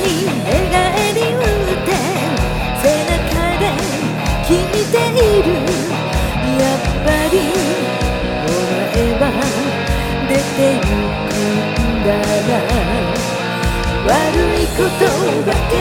に寝返り打って背中で聞いている。やっぱりお前は出て行くんだな。悪いことばか